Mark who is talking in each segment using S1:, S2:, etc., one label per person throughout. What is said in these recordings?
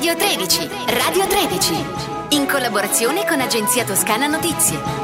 S1: Radio 13, Radio 13, in collaborazione con Agenzia Toscana Notizie.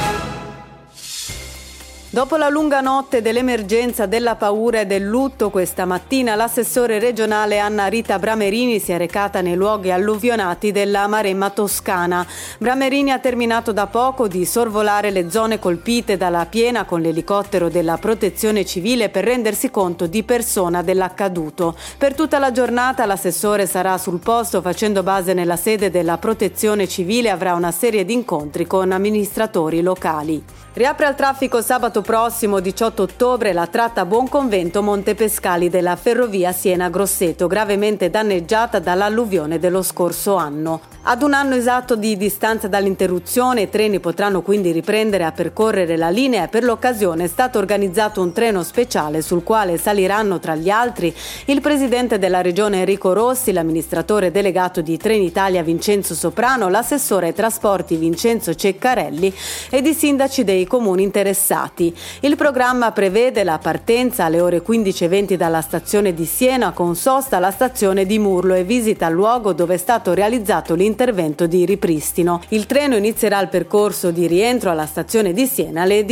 S2: Dopo la lunga notte dell'emergenza, della paura e del lutto, questa mattina l'assessore regionale Anna Rita Bramerini si è recata nei luoghi alluvionati della Maremma toscana. Bramerini ha terminato da poco di sorvolare le zone colpite dalla piena con l'elicottero della Protezione Civile per rendersi conto di persona dell'accaduto. Per tutta la giornata l'assessore sarà sul posto facendo base nella sede della Protezione Civile e avrà una serie di incontri con amministratori locali. Riapre al traffico sabato prossimo 18 ottobre la tratta Buonconvento Montepescali della ferrovia Siena-Grosseto, gravemente danneggiata dall'alluvione dello scorso anno. Ad un anno esatto di distanza dall'interruzione, i treni potranno quindi riprendere a percorrere la linea e per l'occasione è stato organizzato un treno speciale sul quale saliranno tra gli altri il presidente della regione Enrico Rossi, l'amministratore delegato di Trenitalia Vincenzo Soprano, l'assessore ai trasporti Vincenzo Ceccarelli ed i sindaci dei comuni interessati. Il programma prevede la partenza alle ore 15:20 dalla stazione di Siena con sosta alla stazione di Murlo e visita al luogo dove è stato realizzato l'intervento di ripristino. Il treno inizierà il percorso di rientro alla stazione di Siena alle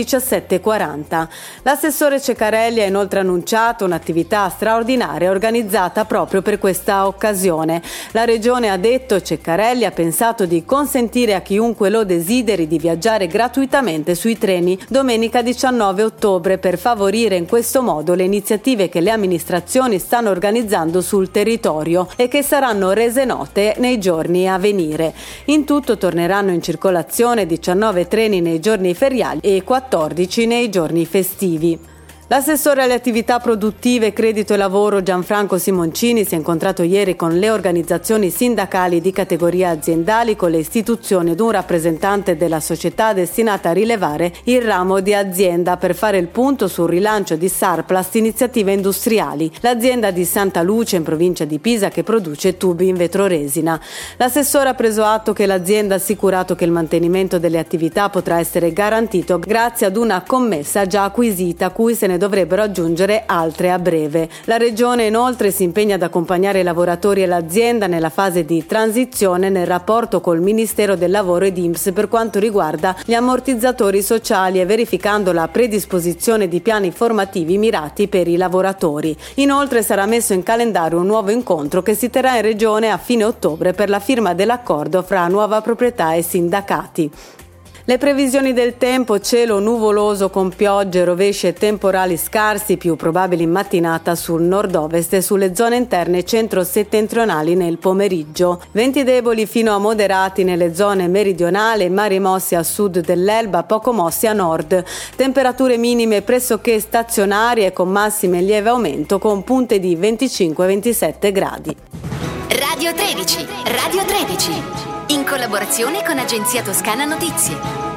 S2: 17:40. L'assessore Ceccarelli ha inoltre annunciato un'attività straordinaria organizzata proprio per questa occasione. La regione, ha detto Ceccarelli, ha pensato di consentire a chiunque lo desideri di viaggiare gratuitamente sui treni domenica 19 ottobre per favorire in questo modo le iniziative che le amministrazioni stanno organizzando sul territorio e che saranno rese note nei giorni a venire. In tutto torneranno in circolazione 19 treni nei giorni feriali e 14 nei giorni festivi. L'assessore alle attività produttive, credito e lavoro Gianfranco Simoncini si è incontrato ieri con le organizzazioni sindacali di categoria aziendali, con le istituzioni ed un rappresentante della società destinata a rilevare il ramo di azienda per fare il punto sul rilancio di Sarplast Iniziative Industriali, l'azienda di Santa Luce in provincia di Pisa che produce tubi in vetroresina. L'assessore ha preso atto che l'azienda ha assicurato che il mantenimento delle attività potrà essere garantito grazie ad una commessa già acquisita a cui se ne dovrebbero aggiungere altre a breve. La Regione inoltre si impegna ad accompagnare i lavoratori e l'azienda nella fase di transizione nel rapporto col Ministero del Lavoro ed INPS per quanto riguarda gli ammortizzatori sociali e verificando la predisposizione di piani formativi mirati per i lavoratori. Inoltre sarà messo in calendario un nuovo incontro che si terrà in Regione a fine ottobre per la firma dell'accordo fra nuova proprietà e sindacati. Le previsioni del tempo: cielo nuvoloso con piogge, rovesci e temporali scarsi, più probabili in mattinata sul nord-ovest e sulle zone interne centro-settentrionali nel pomeriggio. Venti deboli fino a moderati nelle zone meridionali, mari mossi a sud dell'Elba, poco mossi a nord. Temperature minime pressoché stazionarie con massime in lieve aumento con punte di 25-27 gradi.
S1: Radio 13, Radio 13, in collaborazione con Agenzia Toscana Notizie.